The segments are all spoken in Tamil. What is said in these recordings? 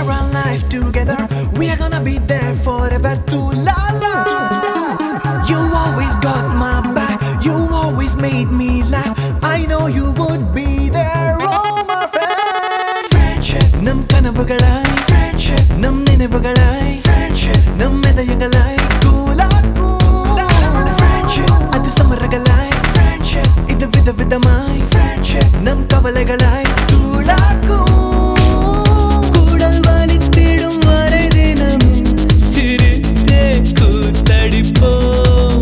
our life together. We are gonna be there forever too. La la. You always got my back. You always made me laugh. I know you would be there, oh my friend. Friendship, nam kanavugalai. Friendship, nam ninevugalai. Friendship, nam medayangalai. Koolaku. Friendship, adu samaragalai. Friendship, idu vida vidamai. Friendship, nam kavalagalai. Koolaku. கூடல் வலித்திடும் வரை தினமும் சிரித்தே கூத்தடிப்போம்.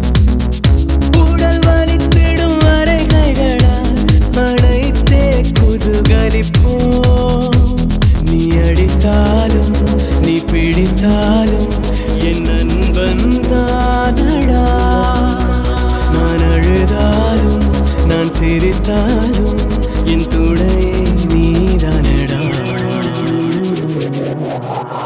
கூடல் வலித்திடும் வரை கைகளால் அணைத்தே குதூகலிப்போம். நீ அடித்தாலும் நீ பிடித்தாலும் என் நண்பன் தானடா. நான் அழுதாலும் நான் சிரித்தாலும் என் துணை நீதானடா.